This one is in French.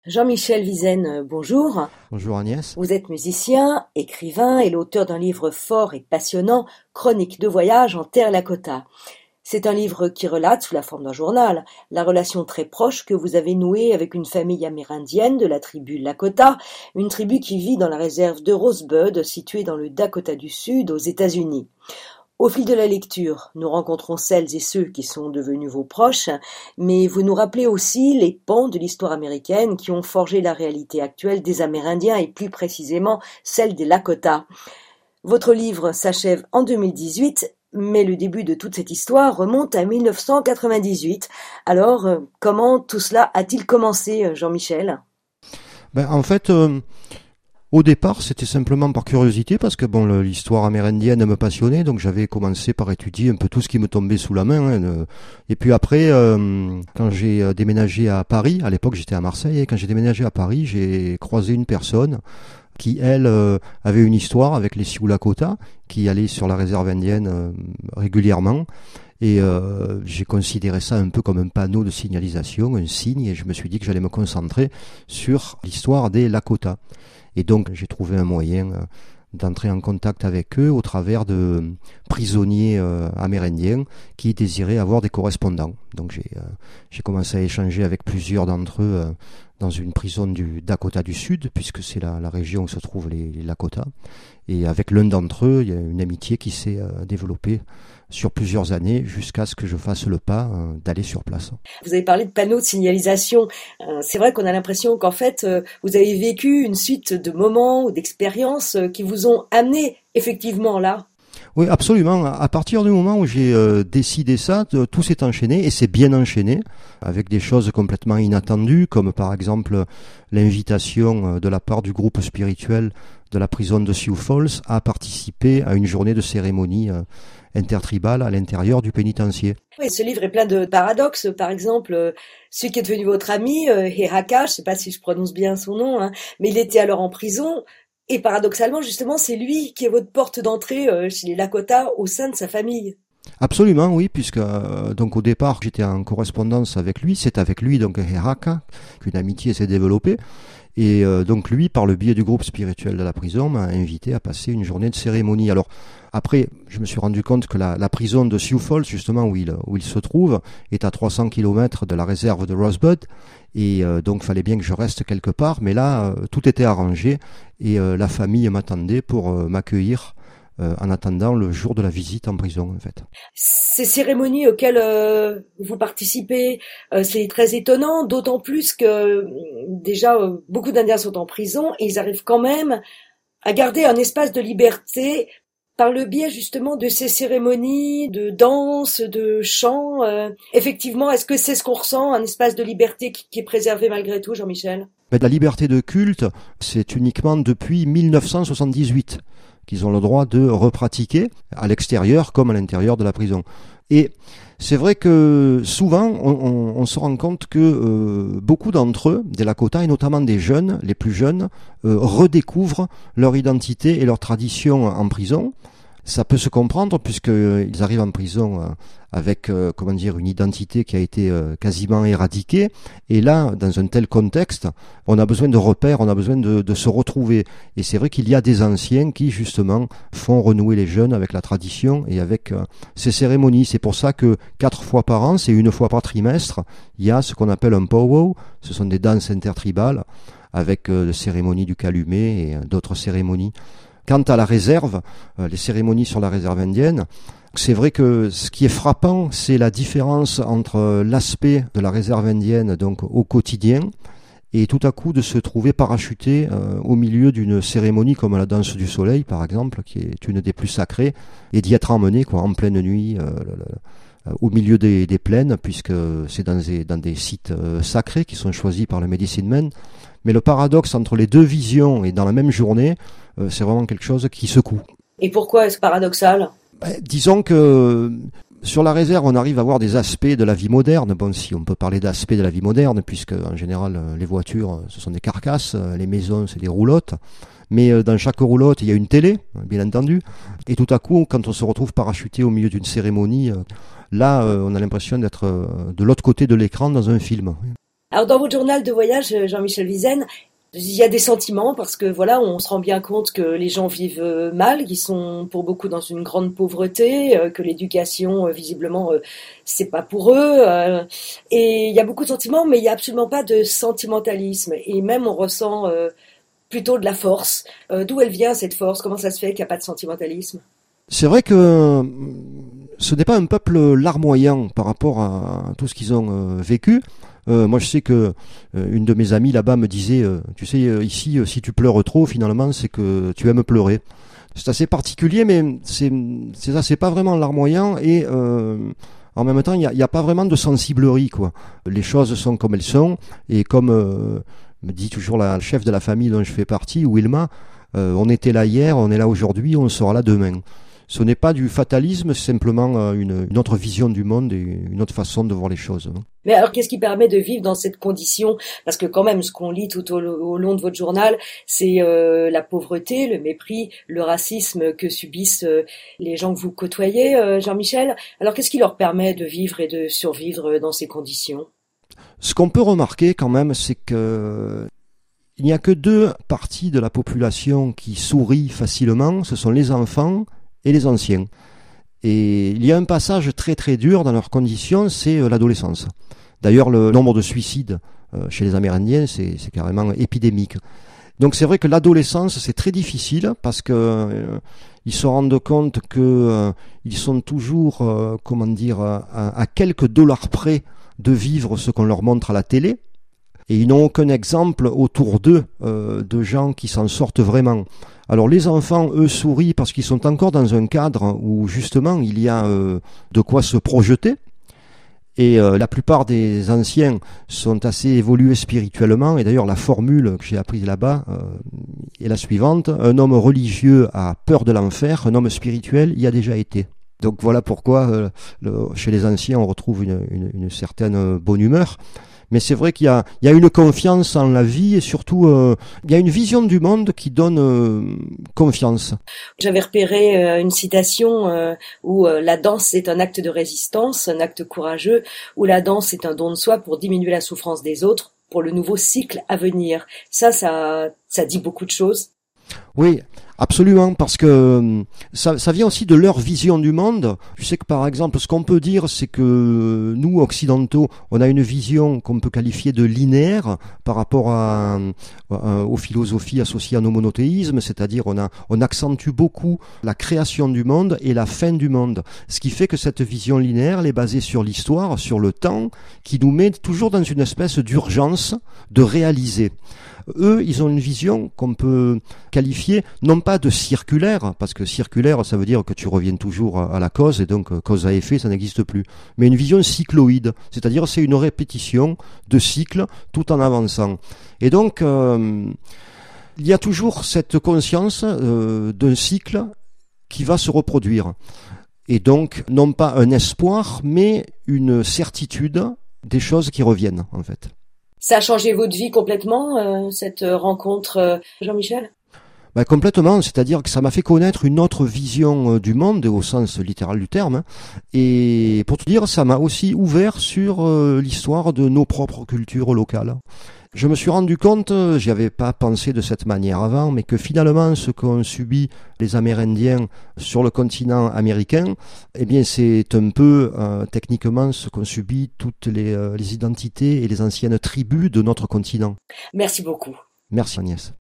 Jean-Michel Wiesène, bonjour. Bonjour Agnès. Vous êtes musicien, écrivain et l'auteur d'un livre fort et passionnant, Chronique de voyage en terre Lakota. C'est un livre qui relate, sous la forme d'un journal, la relation très proche que vous avez nouée avec une famille amérindienne de la tribu Lakota, une tribu qui vit dans la réserve de Rosebud, située dans le Dakota du Sud, aux États-Unis. Au fil de la lecture, nous rencontrons celles et ceux qui sont devenus vos proches, mais vous nous rappelez aussi les pans de l'histoire américaine qui ont forgé la réalité actuelle des Amérindiens et plus précisément celle des Lakota. Votre livre s'achève en 2018, mais le début de toute cette histoire remonte à 1998. Alors, comment tout cela a-t-il commencé, Jean-Michel ? En fait, au départ, c'était simplement par curiosité parce que l'histoire amérindienne me passionnait, donc j'avais commencé par étudier un peu tout ce qui me tombait sous la main. Et puis après, quand j'ai déménagé à Paris, à l'époque j'étais à Marseille, et quand j'ai déménagé à Paris, j'ai croisé une personne qui, elle, avait une histoire avec les Sioux Lakota, qui allait sur la réserve indienne régulièrement. Et j'ai considéré ça un peu comme un panneau de signalisation, un signe, et je me suis dit que j'allais me concentrer sur l'histoire des Lakota. Et donc j'ai trouvé un moyen d'entrer en contact avec eux au travers de prisonniers amérindiens qui désiraient avoir des correspondants. Donc j'ai commencé à échanger avec plusieurs d'entre eux dans une prison du Dakota du Sud, puisque c'est la région où se trouvent les Lakota. Et avec l'un d'entre eux, il y a une amitié qui s'est développée sur plusieurs années jusqu'à ce que je fasse le pas d'aller sur place. Vous avez parlé de panneaux de signalisation. C'est vrai qu'on a l'impression qu'en fait, vous avez vécu une suite de moments ou d'expériences qui vous ont amené effectivement là. Oui, absolument. À partir du moment où j'ai décidé ça, tout s'est enchaîné, et c'est bien enchaîné, avec des choses complètement inattendues, comme par exemple l'invitation de la part du groupe spirituel de la prison de Sioux Falls à participer à une journée de cérémonie intertribale à l'intérieur du pénitencier. Oui, ce livre est plein de paradoxes. Par exemple, celui qui est devenu votre ami, Heraka, je ne sais pas si je prononce bien son nom, mais il était alors en prison. Et paradoxalement, justement, c'est lui qui est votre porte d'entrée chez les Lakota au sein de sa famille. Absolument, oui, puisque donc au départ j'étais en correspondance avec lui, c'est avec lui, donc Heraka, qu'une amitié s'est développée. Et donc lui, par le biais du groupe spirituel de la prison, m'a invité à passer une journée de cérémonie. Alors après, je me suis rendu compte que la prison de Sioux Falls, justement où il se trouve, est à 300 kilomètres de la réserve de Rosebud. Et donc fallait bien que je reste quelque part. Mais là, tout était arrangé et la famille m'attendait pour m'accueillir en attendant le jour de la visite en prison, en fait. Ces cérémonies auxquelles vous participez, c'est très étonnant, d'autant plus que déjà beaucoup d'Indiens sont en prison et ils arrivent quand même à garder un espace de liberté par le biais justement de ces cérémonies, de danse, de chant. Effectivement, est-ce que c'est ce qu'on ressent, un espace de liberté qui est préservé malgré tout, Jean-Michel ? La liberté de culte, c'est uniquement depuis 1978 qu'ils ont le droit de repratiquer à l'extérieur comme à l'intérieur de la prison. Et c'est vrai que souvent, on se rend compte que beaucoup d'entre eux, des Lakota, et notamment des jeunes, les plus jeunes, redécouvrent leur identité et leur tradition en prison. Ça peut se comprendre puisqu'ils arrivent en prison avec une identité qui a été quasiment éradiquée. Et là, dans un tel contexte, on a besoin de repères, on a besoin de se retrouver. Et c'est vrai qu'il y a des anciens qui, justement, font renouer les jeunes avec la tradition et avec ces cérémonies. C'est pour ça que 4 fois par an, c'est 1 fois par trimestre, il y a ce qu'on appelle un powwow. Ce sont des danses intertribales avec des cérémonies du calumet et d'autres cérémonies. Quant à la réserve, les cérémonies sur la réserve indienne, c'est vrai que ce qui est frappant, c'est la différence entre l'aspect de la réserve indienne donc au quotidien et tout à coup de se trouver parachuté au milieu d'une cérémonie comme la danse du soleil par exemple, qui est une des plus sacrées, et d'y être emmené en pleine nuit au milieu des plaines, puisque c'est dans des sites sacrés qui sont choisis par le Medicine Man. Mais le paradoxe entre les deux visions et dans la même journée, c'est vraiment quelque chose qui secoue. Et pourquoi est-ce paradoxal ? Disons que sur la réserve, on arrive à voir des aspects de la vie moderne. Bon, si on peut parler d'aspects de la vie moderne, puisque en général, les voitures, ce sont des carcasses, les maisons, c'est des roulottes. Mais dans chaque roulotte, il y a une télé, bien entendu. Et tout à coup, quand on se retrouve parachuté au milieu d'une cérémonie, là, on a l'impression d'être de l'autre côté de l'écran dans un film. Alors dans votre journal de voyage, Jean-Michel Wiesène, il y a des sentiments parce que voilà, on se rend bien compte que les gens vivent mal, qu'ils sont pour beaucoup dans une grande pauvreté, que l'éducation visiblement c'est pas pour eux. Et il y a beaucoup de sentiments, mais il y a absolument pas de sentimentalisme. Et même on ressent plutôt de la force. D'où elle vient cette force? Comment ça se fait qu'il n'y a pas de sentimentalisme? C'est vrai que ce n'est pas un peuple larmoyant par rapport à tout ce qu'ils ont vécu. Moi, je sais que une de mes amies là-bas me disait, tu sais, ici, si tu pleures trop, finalement, c'est que tu aimes pleurer. C'est assez particulier, mais c'est ça, c'est pas vraiment larmoyant et en même temps, il y a pas vraiment de sensiblerie, quoi. Les choses sont comme elles sont et comme me dit toujours la chef de la famille dont je fais partie, Wilma, on était là hier, on est là aujourd'hui, on sera là demain. Ce n'est pas du fatalisme, c'est simplement une autre vision du monde et une autre façon de voir les choses. Mais alors, qu'est-ce qui permet de vivre dans cette condition? Parce que quand même, ce qu'on lit tout au long de votre journal, c'est la pauvreté, le mépris, le racisme que subissent les gens que vous côtoyez, Jean-Michel. Alors, qu'est-ce qui leur permet de vivre et de survivre dans ces conditions? Ce qu'on peut remarquer quand même, c'est que il n'y a que deux parties de la population qui sourient facilement, ce sont les enfants et les anciens. Et il y a un passage très très dur dans leurs conditions, c'est l'adolescence. D'ailleurs, le nombre de suicides chez les Amérindiens, c'est carrément épidémique. Donc c'est vrai que l'adolescence, c'est très difficile parce que ils se rendent compte que ils sont toujours, à quelques dollars près de vivre ce qu'on leur montre à la télé. Et ils n'ont aucun exemple autour d'eux de gens qui s'en sortent vraiment. Alors les enfants, eux, sourient parce qu'ils sont encore dans un cadre où justement il y a de quoi se projeter. Et la plupart des anciens sont assez évolués spirituellement. Et d'ailleurs la formule que j'ai apprise là-bas est la suivante. Un homme religieux a peur de l'enfer, un homme spirituel y a déjà été. Donc voilà pourquoi chez les anciens on retrouve une certaine bonne humeur. Mais c'est vrai qu'il y a une confiance en la vie et surtout il y a une vision du monde qui donne confiance. J'avais repéré une citation où la danse est un acte de résistance, un acte courageux, où la danse est un don de soi pour diminuer la souffrance des autres, pour le nouveau cycle à venir. Ça dit beaucoup de choses. Oui, absolument, parce que ça vient aussi de leur vision du monde. Je sais que par exemple, ce qu'on peut dire, c'est que nous, occidentaux, on a une vision qu'on peut qualifier de linéaire par rapport aux philosophies associées à nos monothéismes, c'est-à-dire on accentue beaucoup la création du monde et la fin du monde. Ce qui fait que cette vision linéaire, elle est basée sur l'histoire, sur le temps, qui nous met toujours dans une espèce d'urgence de réaliser. Eux, ils ont une vision qu'on peut qualifier non pas de circulaire, parce que circulaire, ça veut dire que tu reviens toujours à la cause, et donc cause à effet, ça n'existe plus, mais une vision cycloïde, c'est-à-dire c'est une répétition de cycles tout en avançant. Et donc, il y a toujours cette conscience d'un cycle qui va se reproduire. Et donc, non pas un espoir, mais une certitude des choses qui reviennent, en fait. Ça a changé votre vie complètement, cette rencontre, Jean-Michel? Complètement, c'est-à-dire que ça m'a fait connaître une autre vision du monde, au sens littéral du terme. Hein. Et pour te dire, ça m'a aussi ouvert sur l'histoire de nos propres cultures locales. Je me suis rendu compte, j'y avais pas pensé de cette manière avant, mais que finalement, ce qu'ont subi les Amérindiens sur le continent américain, eh bien, c'est un peu techniquement ce qu'ont subi toutes les identités et les anciennes tribus de notre continent. Merci beaucoup. Merci Agnès.